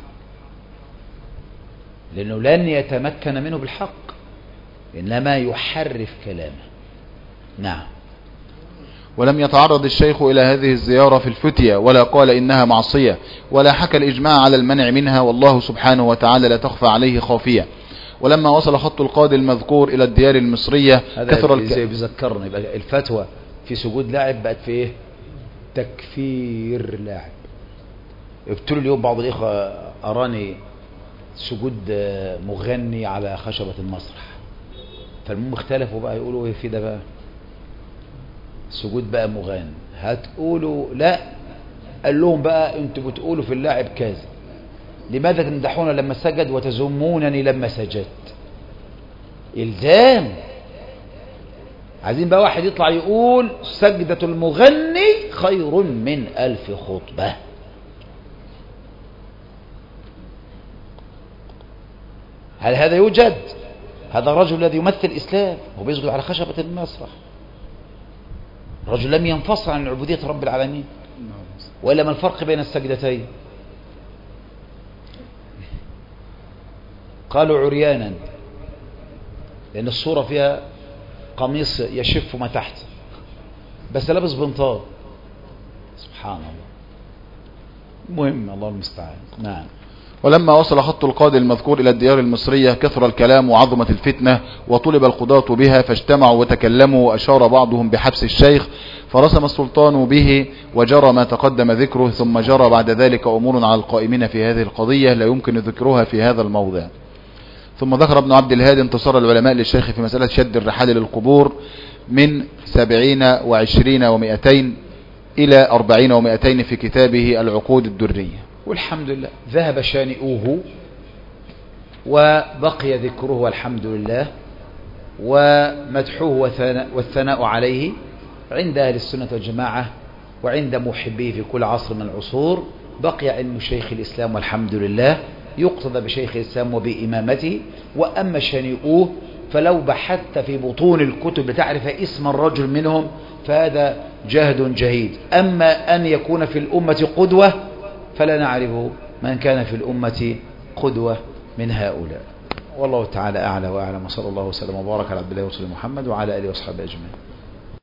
لأنه لن يتمكن منه بالحق، إنما يحرف كلامه. نعم. ولم يتعرض الشيخ إلى هذه الزيارة في الفتية ولا قال إنها معصية ولا حكى الإجماع على المنع منها، والله سبحانه وتعالى لا تخفى عليه خافية. ولما وصل خط القاضي المذكور إلى الديار المصرية كثر الك... زي بيذكرني يبقى الفتوى في سجود لاعب بقت في إيه؟ تكفير لاعب. ابتلوا اليوم بعض الإخوة أراني سجود مغني على خشبة المسرح، فالمهم اختلفوا بقى يقولوا ايه في ده بقى سجود بقى مغني، هتقولوا لا، قال لهم بقى انتوا بتقولوا في اللاعب كذا، لماذا تمدحون لما سجد وتذمونني لما سجدت؟ الزام. عايزين بقى واحد يطلع يقول سجدة المغني خير من ألف خطبة. هل هذا يوجد؟ هذا الرجل الذي يمثل الإسلام وبيسجد على خشبة المسرح، رجل لم ينفصل عن عبودية رب العالمين. وإلا ما الفرق بين السجدتين؟ قالوا عريانا لأن الصورة فيها قميص يشف ما تحت، بس لابس بنطال. سبحان الله. مهم، الله المستعان. نعم. ولما وصل خط القاضي المذكور إلى الديار المصرية كثر الكلام وعظمت الفتنة وطلب القضاة بها، فاجتمعوا وتكلموا، وأشار بعضهم بحبس الشيخ، فرسم السلطان به وجرى ما تقدم ذكره. ثم جرى بعد ذلك أمور على القائمين في هذه القضية لا يمكن ذكرها في هذا الموضع. ثم ذكر ابن عبد الهادي انتصار العلماء للشيخ في مسألة شد الرحال للقبور من سبعين وعشرين ومئتين إلى أربعين ومئتين في كتابه العقود الدرية. والحمد لله ذهب شانئوه وبقي ذكره والحمد لله، ومدحوه والثناء عليه عند أهل السنة والجماعة وعند محبيه في كل عصر من العصور. بقي علم شيخ الإسلام والحمد لله، يقتضى بشيخ الإسلام وبإمامته. وأما شانئوه فلو بحثت في بطون الكتب لتعرف اسم الرجل منهم فهذا جهد جهيد. أما أن يكون في الأمة قدوة فلا نعرف من كان في الأمة قدوة من هؤلاء. والله تعالى أعلى وأعلم، وصلى الله وسلم وبارك على عبد الله ورسوله محمد وعلى آله وأصحابه أجمعين.